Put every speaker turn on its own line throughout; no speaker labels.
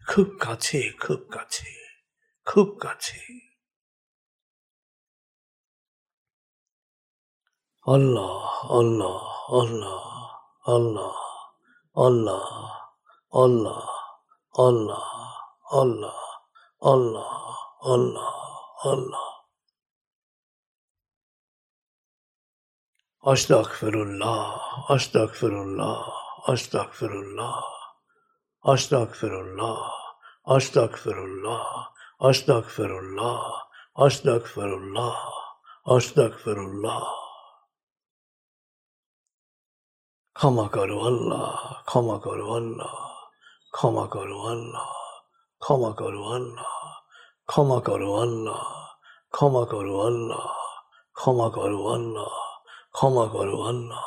খুব কাছে, খুব কাছে, খুব কাছে। আল্লাহ, আল্লাহ, আল্লাহ, আল্লাহ, আল্লাহ, আল্লাহ, আল্লাহ, আল্লাহ, আল্লাহ, আল্লাহ, আল্লাহ। আস্তাগফিরুল্লাহ, আস্তাগফিরুল্লাহ, আস্তাগফিরুল্লাহ, আস্তাগফিরুল্লাহ, আস্তাগফিরুল্লাহ, আস্তাগফিরুল্লাহ, আস্তাগফিরুল্লাহ, আস্তাগফিরুল্লাহ। ক্ষমা করো আল্লাহ, ক্ষমা করো আল্লাহ, ক্ষমা করো আল্লাহ, ক্ষমা করো আল্লাহ, ক্ষমা করো আল্লাহ, ক্ষমা করো আল্লাহ, ক্ষমা করো আল্লাহ, ক্ষমা করো আল্লাহ।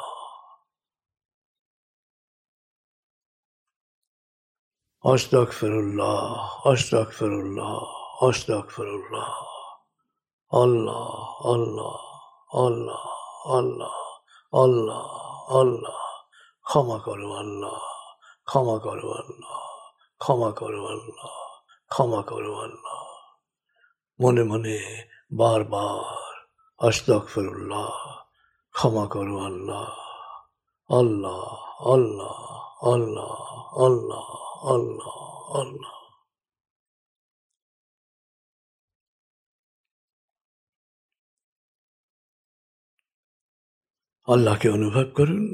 আস্তাগফিরুল্লাহ, আস্তাগফিরুল্লাহ, আস্তাগফিরুল্লাহ। আল্লাহ, আল্লাহ, আল্লাহ, আল্লাহ, আল্লাহ, আল্লাহ। ক্ষমা করো আল্লাহ, ক্ষমা করো আল্লাহ, ক্ষমা করো আল্লাহ, ক্ষমা করো আল্লাহ। মনে মনে বারবার আস্তাগফিরুল্লাহ, ক্ষমা করো আল্লাহ, আল্লাহ, আল্লাহ, আল্লাহ, আল্লাহ, আল্লাহ, আল্লাহ। আল্লাহকে অনুভব করুন।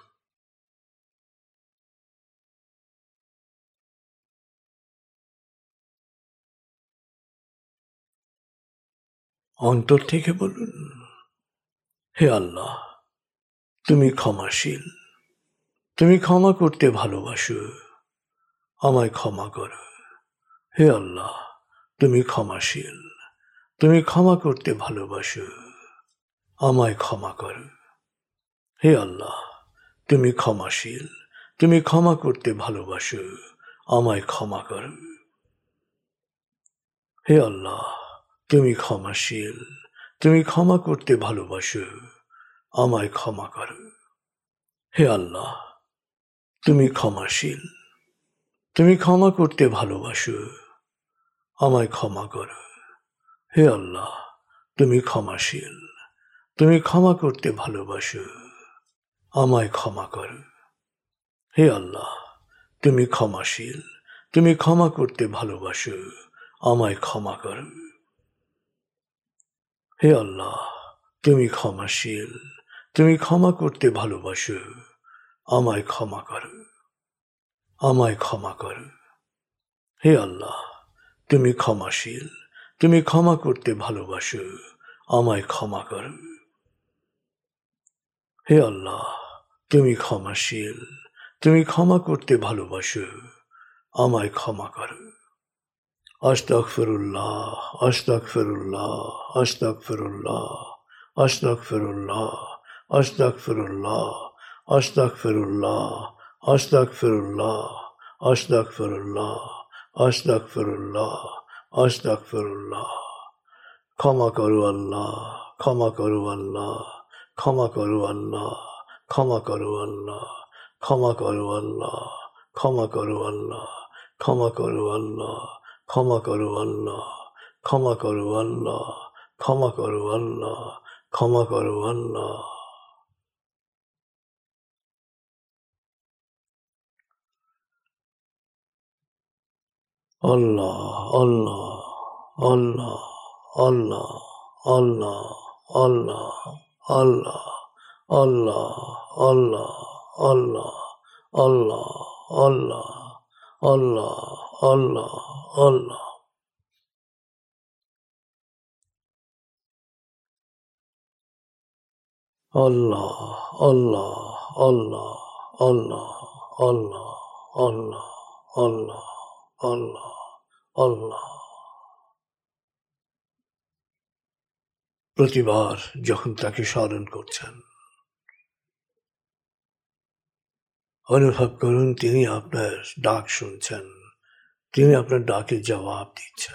অন্তর থেকে বলুন, হে আল্লাহ, তুমি ক্ষমাশীল, তুমি ক্ষমা করতে ভালোবাসো, আমায় ক্ষমা করো। হে আল্লাহ, তুমি ক্ষমাশীল, তুমি ক্ষমা করতে ভালোবাসো, আমায় ক্ষমা করো। হে আল্লাহ, তুমি ক্ষমাশীল, তুমি ক্ষমা করতে ভালোবাসো, আমায় ক্ষমা করো। হে আল্লাহ, তুমি ক্ষমাশীল, তুমি ক্ষমা করতে ভালোবাসো, আমায় ক্ষমা করো। হে আল্লাহ, তুমি ক্ষমাশীল, তুমি ক্ষমা করতে ভালোবাসো, আমায় ক্ষমা করো। হে আল্লাহ, তুমি ক্ষমাশীল, তুমি ক্ষমা করতে ভালোবাসো, আমায় ক্ষমা করো। হে আল্লাহ, তুমি ক্ষমাশীল, তুমি ক্ষমা করতে ভালোবাসো, আমায় ক্ষমা করো। হে আল্লাহ, তুমি ক্ষমাশীল, তুমি ক্ষমা করতে ভালোবাসো, আমায় ক্ষমা করো, আমায় ক্ষমা করো। হে আল্লাহ, তুমি ক্ষমাশীল, তুমি ক্ষমা করতে ভালোবাসো, আমায় ক্ষমা করো। হে আল্লাহ, তুমি ক্ষমাশীল, তুমি ক্ষমা করতে ভালোবাসো, আমায় ক্ষমা করো। আস্তাগফিরুল্লাহ, আস্তাগফিরুল্লাহ, আস্তাগফিরুল্লাহ, আস্তাগফিরুল্লাহ, আস্তাগফিরুল্লাহ, আস্তাগফিরুল্লাহ, আস্তাগফিরুল্লাহ, আস্তাগফিরুল্লাহ, আস্তাগফিরুল্লাহ, আস্তাগফিরুল্লাহ। ক্ষমা করো আল্লাহ, ক্ষমা করো আল্লাহ, ক্ষমা করো আল্লাহ, ক্ষমা করো আল্লাহ, ক্ষমা করো আল্লাহ, ক্ষমা করো আল্লাহ, ক্ষমা করো আল্লাহ, ক্ষমা করো আল্লাহ, ক্ষমা করো আল্লাহ, ক্ষমা করো আল্লাহ, ক্ষমা করো আল্লাহ। আল্লাহ, আল্লাহ, আল্লাহ, আল্লাহ, আল্লাহ, আল্লাহ, আল্লাহ, আল্লাহ, আল্লাহ, আল্লাহ, আল্লাহ, আল্লাহ, আল্লাহ, আল্লাহ, আল্লাহ। আল্লাহ, আল্লাহ, আল্লাহ, আল্লাহ, আল্লাহ, আল্লাহ, আল্লাহ, আল্লাহ, আল্লাহ। প্রতিবার যখন তাকে স্মরণ করছেন, অনুভব করুন তিনি আপনার ডাক শুনছেন, তিনি আপনার ডাকে জবাব দিচ্ছেন।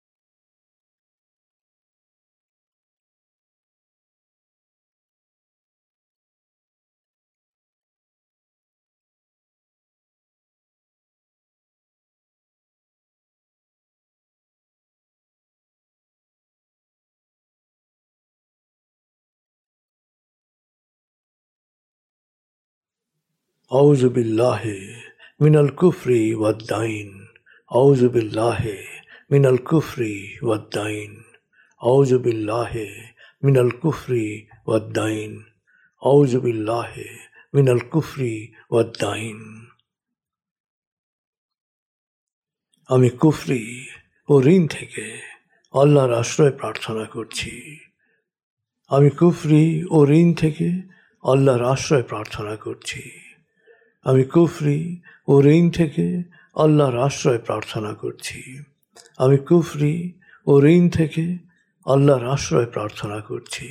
আউযু বিল্লাহি মিনাল কুফরি ওয়াদ-দাইন, আউযু বিল্লাহি মিনাল কুফরি ওয়াদ-দাইন, আউযু বিল্লাহি মিনাল কুফরি ওয়াদ-দাইন, আউযু বিল্লাহি মিনাল কুফরি ওয়াদ-দাইন। আমি কুফরি ও ঋণ থেকে আল্লাহর আশ্রয় প্রার্থনা করছি। আমি কুফরি ও ঋণ থেকে আল্লাহর আশ্রয় প্রার্থনা করছি। আমি কুফরি ও ঋণ থেকে আল্লাহর আশ্রয় প্রার্থনা করছি। আমি কুফরি ও ঋণ থেকে আল্লাহর আশ্রয় প্রার্থনা করছি।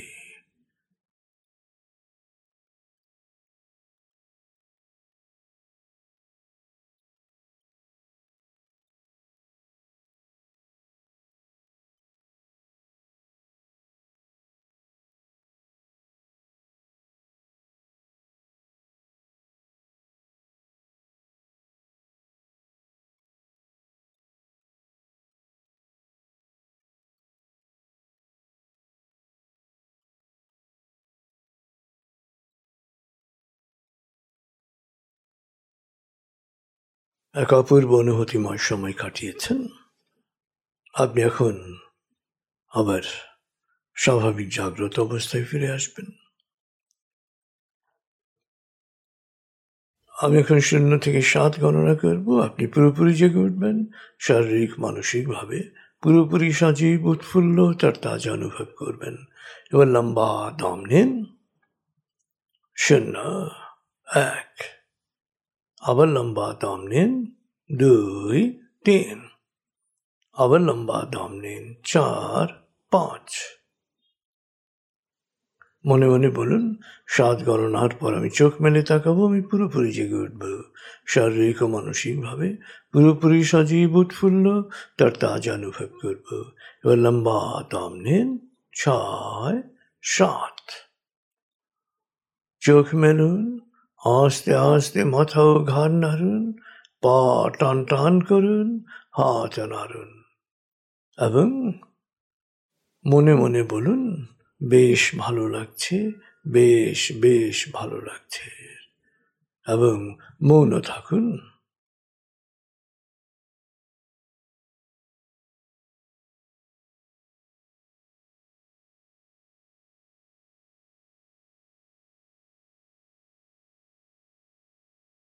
এক অপূর্ব অনুভূতিময় সময় কাটিয়েছেন। আপনি এখন আবার স্বাভাবিক জাগ্রত অবস্থায় ফিরে আসবেন। আমি এখন 0 থেকে 7 গণনা করব। আপনি পুরোপুরি জেগে উঠবেন, শারীরিক মানসিকভাবে পুরোপুরি সজীব উৎফুল্ল তার তাজা অনুভব করবেন। এবার লম্বা দম নিন। 0, 1, আবার লম্বা দম নিন। 2, 3, আবার লম্বা দম নিন। 4, 5। মনে মনে বলুন, 7 গণনার পর আমি চোখ মেলে তাকাবো, আমি পুরোপুরি জেগে উঠব, শারীরিক ও মানসিকভাবে পুরোপুরি সজীব উৎফুল্ল তার তাজা অনুভব করব। এবার লম্বা দম নিন। 6, 7। চোখ মেলুন, আস্তে আস্তে মাথা ও ঘাড় নাড়ুন, পা টান টান করুন, হাত নাড়ুন এবং মনে মনে বলুন, বেশ ভালো লাগছে, বেশ বেশ ভালো লাগছে, এবং মৌন থাকুন।